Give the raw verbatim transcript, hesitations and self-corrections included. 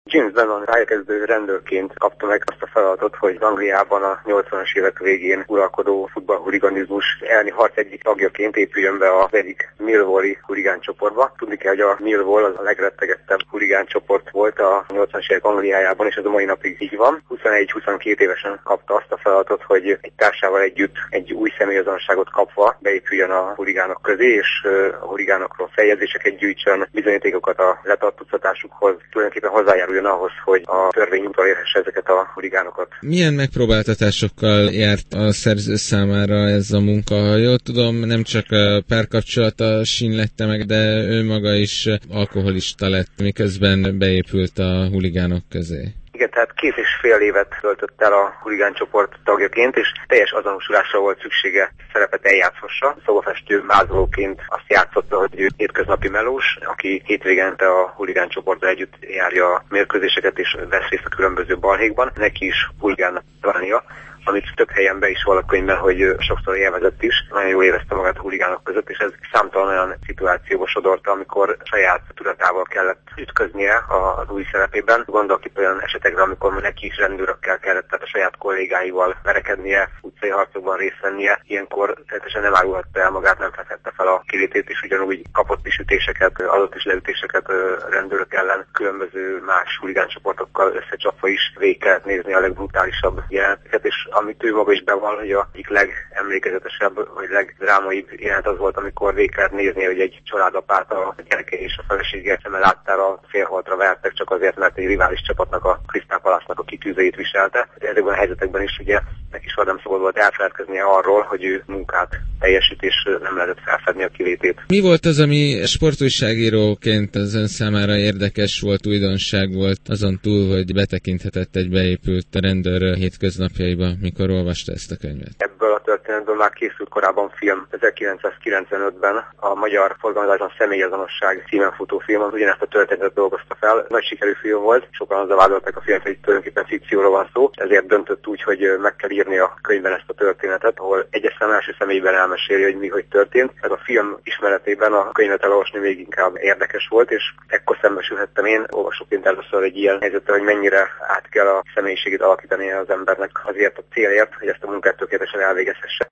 James Bannon pályakezdő rendőrként kapta meg azt a feladatot, hogy Angliában a nyolcvanas évek végén uralkodó futballhuliganizmus elleni harc egyik tagjaként épüljön be az egyik Millwall-i huligáncsoportba. Tudni kell, hogy a Millwall az a legrettegettebb huligáncsoport volt a nyolcvanas évek Angliájában, és ez a mai napig így van. huszonegy-huszonkettő évesen kapta azt a feladatot, hogy egy társával együtt egy új személyazonosságot kapva beépüljön a huligánok közé, és a huligánokról feljegyzéseket gyűjtsön, bizonyítékokat a letartóztatásukhoz, tulajdonképpen hozzájáruljon ahhoz, hogy a törvény utolérhesse ezeket a huligánokat. Milyen megpróbáltatásokkal járt a szerző számára ez a munka? Ha jól tudom, nem csak a párkapcsolata sínlette meg, de ő maga is alkoholista lett, miközben beépült a huligánok közé. Igen, tehát két és fél évet töltött el a huligáncsoport tagjaként, és teljes azonosulásra volt szüksége, szerepet eljátszhassa. Szobafestő mázolóként azt játszotta, hogy ő hétköznapi melós, aki hétvégente a huligáncsoport együtt járja a mérkőzéseket és vesz részt a különböző balhékban. Neki is huligánnak válnia, amit több helyen be is van a könyvben, hogy sokszor élvezett is, nagyon jól érezte magát a huligánok között, és ez számtalan olyan szituációba sodorta, amikor saját tudatával kellett ütköznie az új szerepében. Gondolok itt olyan esetekre, amikor neki is rendőrökkel kellett, tehát a saját kollégáival verekednie, utcai harcokban részt vennie. Ilyenkor teljesen nem árulhatta el magát, nem fedhette fel a kilétét, és ugyanúgy kapott is ütéseket, adott is leütéseket rendőrök ellen, különböző más huligáncsoportokkal összecsapva is végig kellett nézni a legbrutálisabb jeleneteket, és amit ő maga is bevall, hogy a egyik legemlékezetesebb, vagy legdrámaibb jelenet az volt, amikor végig kellett nézni, hogy egy családapát a gyereke és a felesége szeme láttára félholtra vertek, csak azért, mert egy rivális csapatnak, a Crystal Palace-nak a kitűzeit viselte. Ezekben a helyzetekben is ugye neki soha nem szabad volt elfeledkeznie arról, hogy ő munkát teljesít, és nem lehetett felfedni a kilétét. Mi volt az, ami sportújságíróként az ön számára érdekes volt, újdonság volt, azon túl, hogy betekinthetett egy beépült rendőr hétköznapjaiba, mikor olvasta ezt a könyvet? Ebből a történetből már készült korábban film. ezerkilencszázkilencvenötben a magyar forgalmazásban Személyazonosság címen futó film, az ugyanezt a történetet dolgozta fel. Nagy sikerű film volt, sokan azzal vádolták a filmet, hogy tulajdonképpen fikcióról van szó, ezért döntött úgy, hogy meg kell írni a könyvben ezt a történetet, ahol egyes szem első személyben elmeséli, hogy mi hogy történt. Ez a film ismeretében a könyvet elolvasni még inkább érdekes volt, és ekkor szembesülhettem én olvasóként először egy ilyen helyzettel, hogy mennyire át kell a személyiségét alakítani az embernek azért a célért, hogy ezt a munkát tökéletesen elvégezhesse.